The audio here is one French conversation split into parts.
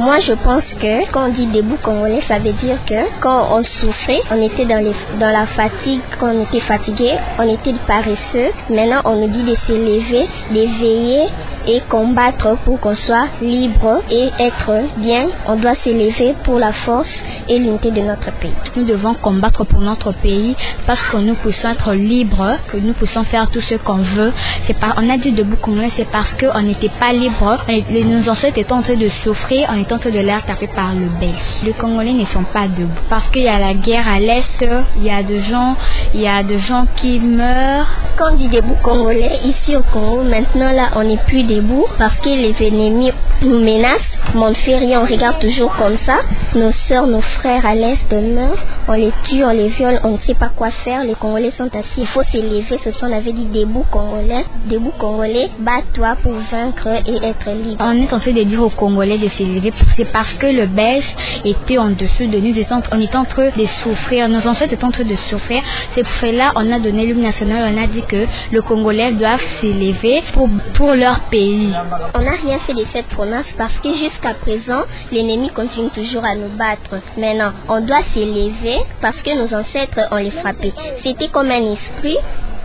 Moi, je pense que quand on dit debout congolais, ça veut dire que quand on souffrait, on était dans la fatigue, quand on était fatigué, on était paresseux. Maintenant, on nous dit de se lever, d'éveiller et combattre pour qu'on soit libre et être bien. On doit se lever pour la force et l'unité de notre pays. Nous devons combattre pour notre pays parce que nous puissions être libres, que nous puissions faire tout ce qu'on veut. On a dit debout congolais, c'est parce qu'on n'était pas libres. Nos ancêtres étaient en train de souffrir, on était en train de l'air tapé par le Belge. Les Congolais ne sont pas debout parce qu'il y a la guerre à l'est, il y a des gens qui meurent. Quand on dit debout congolais, ici au Congo, maintenant là, on n'est plus debout parce que les ennemis nous menacent. Mais on ne fait rien, on regarde toujours comme ça. Nos soeurs, nos frères à l'est meurent, on les tue, on les viole, on ne sait pas quoi faire. Les Congolais sont assis, il faut se lever. Ce qu'on avait dit debout congolais, bats-toi pour vaincre et être libre. On est en train de dire aux Congolais de se lever, c'est parce que le Belge était en dessous de nous, on était en train de souffrir, nos ancêtres étaient en train de souffrir. C'est pour cela qu'on a donné l'hymne national, on a dit que les Congolais doivent se lever pour leur pays. On n'a rien fait de cette promesse parce que jusqu'à présent, l'ennemi continue toujours à nous battre. Maintenant, on doit se lever parce que nos ancêtres, on les frappait. C'était comme un esprit,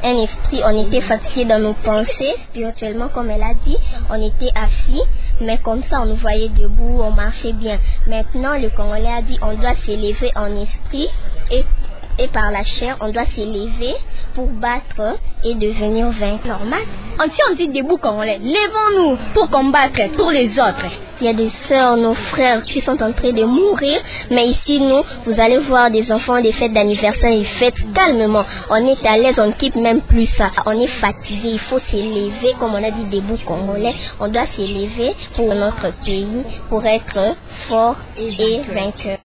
on était fatigué dans nos pensées, spirituellement, comme elle a dit, on était assis, mais comme ça, on nous voyait debout, on marchait bien. Maintenant, le Congolais a dit, on doit se lever en esprit et par la chair, on doit se lever pour battre et devenir vainqueur. Normal. Si on dit debout congolais, levons-nous pour combattre pour les autres. Il y a des sœurs, nos frères qui sont en train de mourir, mais ici, nous, vous allez voir des enfants, des fêtes d'anniversaire, ils fêtent calmement. On est à l'aise, on ne quitte même plus ça. On est fatigué, il faut se lever, comme on a dit debout congolais. On doit se lever pour notre pays, pour être fort et vainqueur.